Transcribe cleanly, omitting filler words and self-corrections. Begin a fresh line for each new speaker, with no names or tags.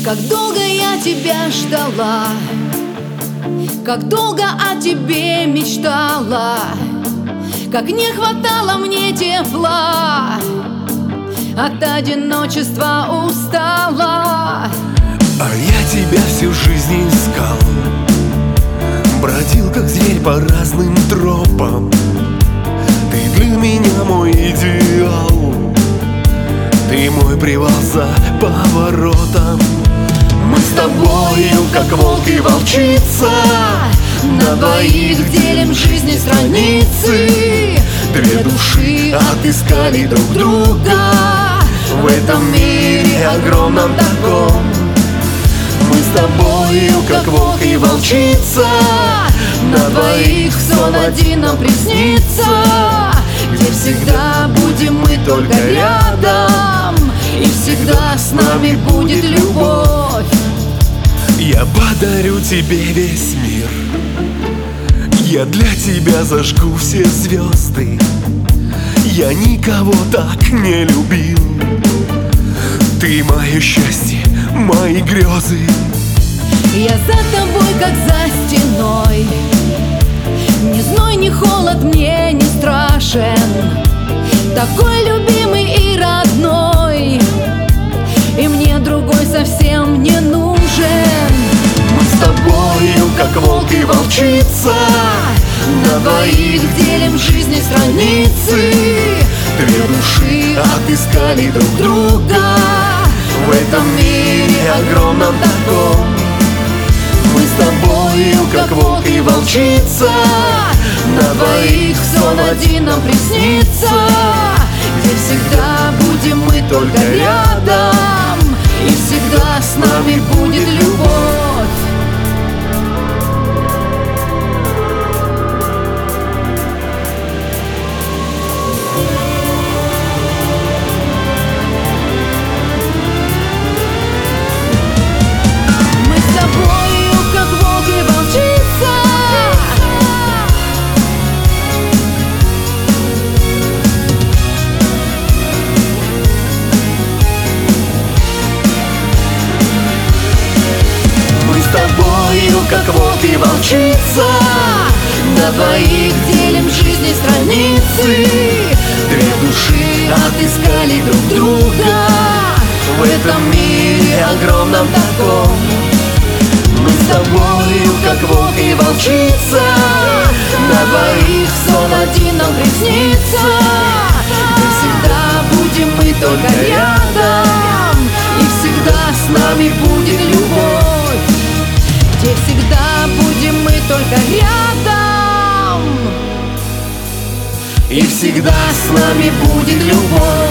Как долго я тебя ждала, как долго о тебе мечтала, как не хватало мне тепла, от одиночества устала.
А я тебя всю жизнь искал, бродил как зверь по разным тропам. Ты для меня мой идеал, ты мой привал за поворотом. Мы с тобою, как волк и волчица,
на двоих делим жизни страницы.
две души отыскали друг друга в этом мире огромном таком. Мы с тобою, как волк и волчица,
на двоих сон один нам приснится, где всегда будем мы только рядом, и всегда с нами будет любовь.
Я подарю тебе весь мир, я для тебя зажгу все звезды. Я никого так не любил, ты мое счастье, мои грезы.
Я за тобой, как за стеной, ни зной, ни холод мне не страшен. Такой любимый и родной, и мне другой совсем не нужен.
Мы с тобою, как волк и волчица,
на двоих делим жизни страницы.
две души отыскали друг друга
в этом мире огромном таком.
Мы с тобою, как волк и волчица,
на двоих сон один нам приснится, где всегда будем мы только рядом, и всегда с нами будет любовь.
как волк и волчица,
на двоих делим жизни страницы.
две души
отыскали друг друга
в этом мире огромном таком.
Мы с тобою, как волк и волчица, на двоих сон один нам приснится, где всегда будем мы только рядом, и всегда с нами будет любовь, где всегда будем мы только рядом,
и всегда с нами будет любовь.